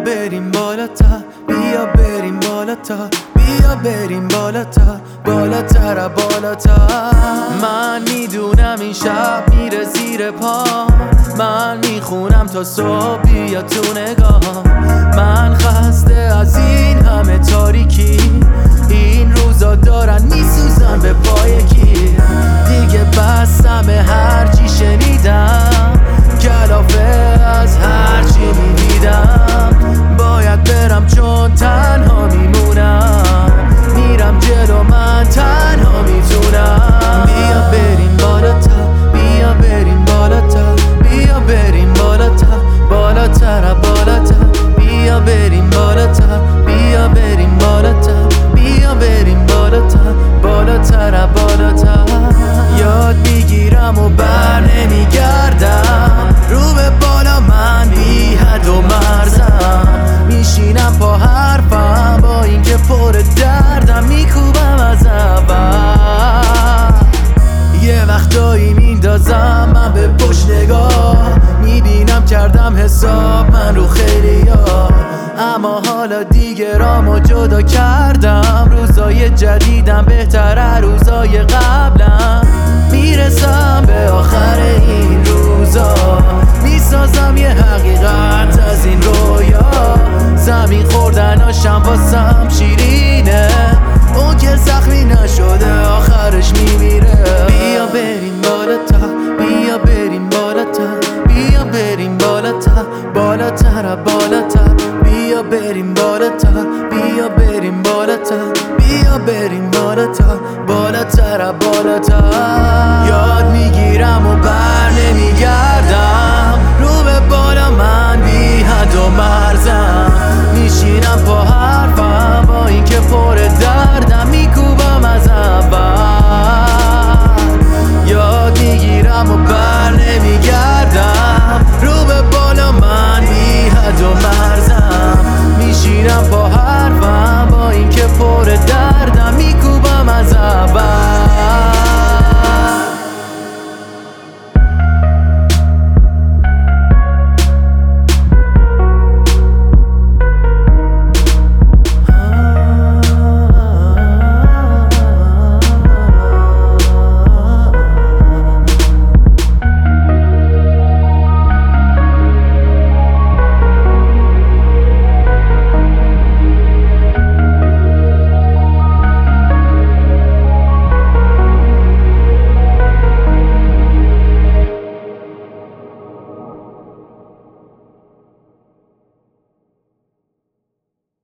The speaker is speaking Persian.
بریم بالاتر، بیا بریم بالاتر، بیا بریم بالاتر، بالاتر بالاتر. من میدونم این شب میره زیر پا، من میخونم تا صبح بیا تو نگاه. من خسته از این همه تاریکی، این روزا دارن میسوزن به پای کی. دیگه بستم هرچی شنیدم، کلافه از هرچی میدیدم. باید برم چون تنها میمونم، میرم جلو من تنها میتونم. بیا بریم بالاتر، بیا بریم بالاتر، بیا بریم بالاتر، بالاتر بالاتر. بیا بریم بالاتر، بیا بریم بالاتر، بیا بریم بالاتر، بالاتر بالاتر. یاد میگیرم و بر نمیگردم، رو به بالا من بی حد و مرزم. میشینم پا حرفم با اینکه پر دردم، میکوبم از اول. یه وقتایی میندازم من به پشت نگاه، میبینم کردم حساب من رو خیلیا. اما حالا دیگه رامو جدا کردم، روزای جدیدم بهتره روزای قبلم. میرسم به آخر این روزا، میسازم یه حقیقت از این رویا. زمین خوردناشم واسم شیرینه، اون که زخمی نشده آخرش میمیره. بیا بریم بالاتر، بیا بریم بالاتر، بیا بریم بالاتر، بالاتر بالاتر. بیا بریم بالاتر، بیا بریم بالاتر، بیا بریم بالاتر، بالاتر بالاتر. یاد میگیرم و بر نمیگردم،